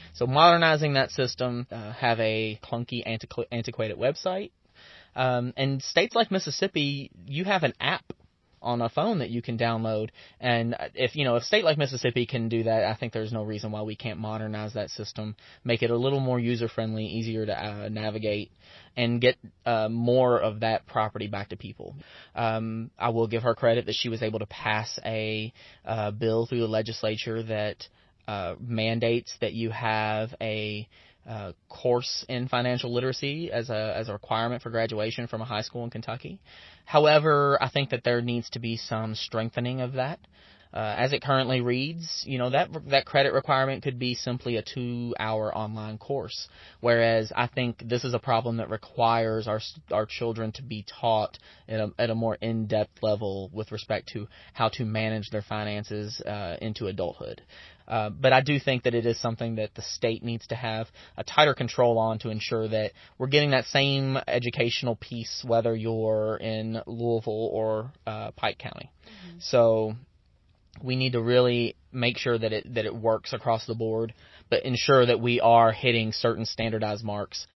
So modernizing that system, have a clunky, antiquated website. And states like Mississippi, you have an app on a phone that you can download. And if a state like Mississippi can do that, I think there's no reason why we can't modernize that system, make it a little more user-friendly, easier to navigate, and get more of that property back to people. I will give her credit that she was able to pass a bill through the legislature that mandates that you have a course in financial literacy as a requirement for graduation from a high school in Kentucky. However, I think that there needs to be some strengthening of that. As it currently reads, that credit requirement could be simply a 2-hour online course, whereas I think this is a problem that requires our children to be taught at a more in-depth level with respect to how to manage their finances into adulthood. But I do think that it is something that the state needs to have a tighter control on to ensure that we're getting that same educational piece, whether you're in Louisville or Pike County. Mm-hmm. So we need to really make sure that it works across the board, but ensure that we are hitting certain standardized marks